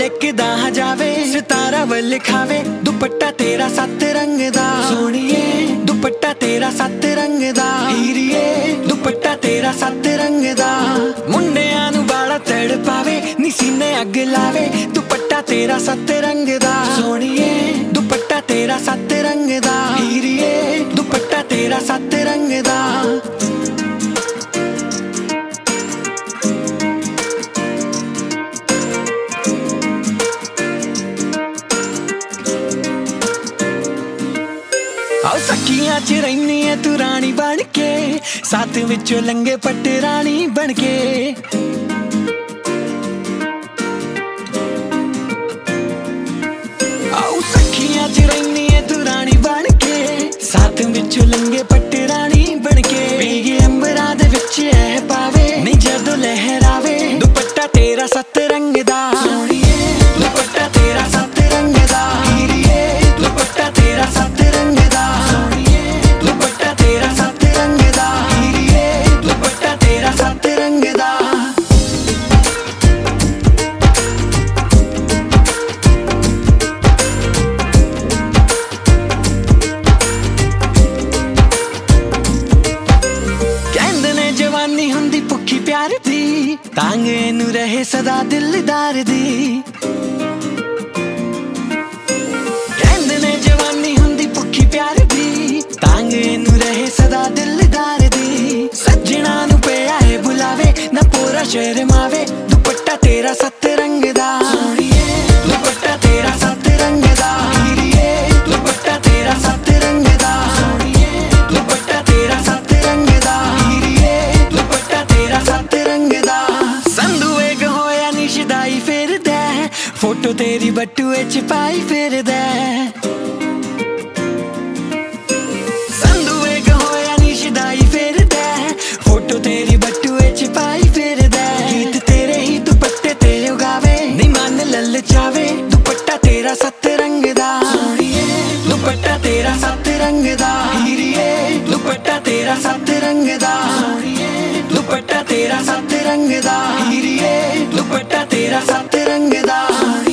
लिखदा जावे सितारा वल खावे दुपट्टा तेरा सत रंग दा सोनिए दुपट्टा तेरा सत रंग दा हीरिए दुपट्टा तेरा सत रंग दा मुंडियां नू बाला तड़ पावे नी सीने अग लावे दुपट्टा तेरा सत रंग दा सोनिए दुपट्टा तेरा सत रंग दा हीरिए दुपट्टा तेरा सत रंग दा आओ सखियां च रही है तू रानी बन के साथ विचों लंगे पट रानी बन के आओ सखियां च रही है तू रानी बन के साथ विचों लंगे पट रानी बन के पीगे अंबरां दे विच ऐ पावे नी जदों लहरावे दुपट्टा तेरा सत रंग दा सोनिए दुपट्टा तेरा सत रंग दा हीरिए दुपट्टा तेरा सत रंग दा दुपट्टा तेरा सत रंग दा हीरिए दुपट्टा तेरा सत रंग दा कहंदे ने जवानी हुंदी भुखी प्यार दी तांग नू रहे सदा दिलदार दी कहंदे ने जवानी हुंदी भुखी प्यार दी तांग नू रहे सदा दिलदार दी सजना नू पिया है बुलावे ना पूरा शर्मावे दुपट्टा तेरा सत रंग दा सोनिए दुपट्टा तेरा सत रंग दा हीरिए दुपट्टा तेरा सत रंग दा सोनिए दुपट्टा तेरा सत रंग दा हीरिए दुपट्टा तेरा सत रंग दा संधू एक होया निशदाई फिरदा फोटो तेरी बटुए च पाई फिरदा फोटो तेरी बटुए च पाई फिरदा गीत तेरे ही दुपट्टे ते उगावे नी मन ललचावे दुपट्टा तेरा सत रंग दा सोनिए दुपट्टा तेरा सत रंग दा हीरिए दुपट्टा तेरा सत रंग दा सोनिए दुपट्टा तेरा सत रंग दा हीरिए दुपट्टा तेरा सत रंग दा।